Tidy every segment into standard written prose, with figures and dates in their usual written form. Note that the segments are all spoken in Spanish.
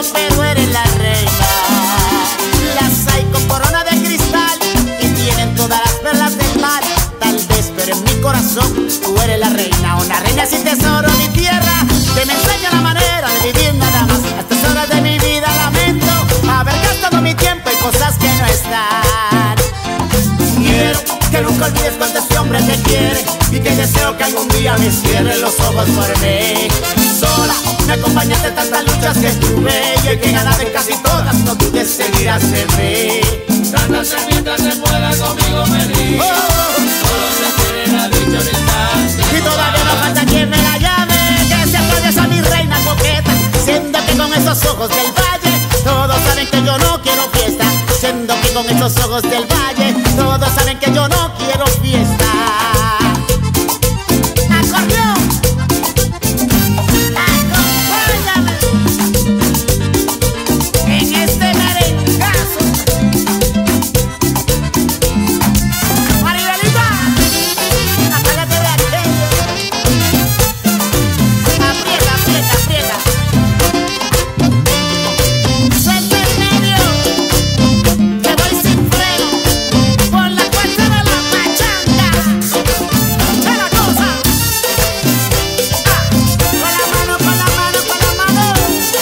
mundo, pero eres la reina. Las hay con corona de cristal y tienen todas las perlas del mar. Tal vez, pero en mi corazón tú eres la reina. Una reina sin tesoro ni tierra, que me enseña la manera de vivir nada más. A estas horas de mi vida lamento haber gastado mi tiempo en cosas que no están. Quiero que nunca olvides cuánto este hombre te quiere y que deseo que algún día me cierre los ojos por mí. Sola me acompañaste en tantas luchas que tuve y hoy que ganaste casi todas, no dudes seguirás en mí. Cántate mientras se pueda conmigo feliz. Solo se tiene la dicha un instante. Y todavía no falta quien me la llame, que se atraviesa mi reina coqueta, siendo que con esos ojos del valle todos saben que yo no quiero fiesta. Siendo que con esos ojos del valle todos saben que yo no quiero fiesta. ¡Acordeón! ¡Acompáñame! En este merengazo. ¡Maribelita! ¡Apágate de aquello! ¡Aprieta, aprieta, aprieta! ¡Suelta el medio! ¡Que voy sin freno! ¡Por la cuenta de la pachanga! ¡De la cosa! ¡Ah! ¡Con la mano, con la mano, con la mano!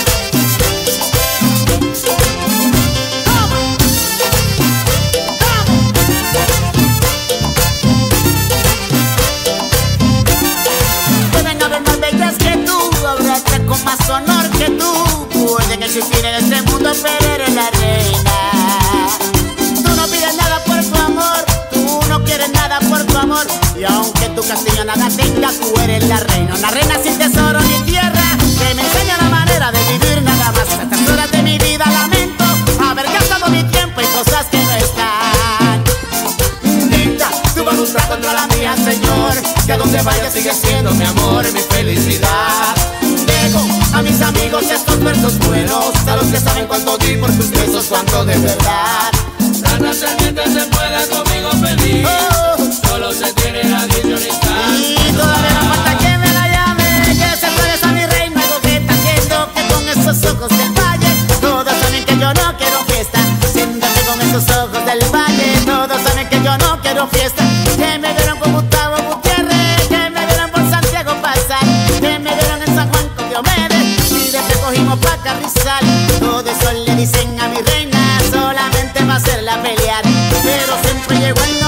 ¡Toma! ¡Vamos! Pueden haber más bellas que tú, habrá otras con más honor que tú. Pueden existir en este mundo, pero eres la reina. Tú no pides nada por tu amor, tú no quieres nada por tu amor. Y aunque tu castillo nada tenga, tú eres la reina. Una reina sin tesoro ni tierra, que me enseña la manera de vivir nada más. A estas horas de mi vida lamento haber gastado mi tiempo en cosas que no están. Dicta tu voluntad contra la mía, Señor, que a donde vaya sigue siendo mi amor y mi felicidad. Dejo A mis amigos estos versos buenos, a los que saben cuánto di por tus besos, cuánto de verdad. Cántate mientras se pueda conmigo feliz. Solo se tiene la dicha un instante. y todavía no falta que me la llame, que se atraviesa mi reina coqueta, siendo que con esos ojos del valle todos saben que yo no quiero fiesta. Siendo que con esos ojos del valle todos saben que yo no quiero fiesta. Que me vieron con Gustavo Gutiérrez, que me vieron por Santiago pasar, que me vieron en San Juan con Diomedes y después cogimos pa' Carrizal. Todo eso le dicen a mi reina solamente va a hacerla pelear, pero siempre llegó el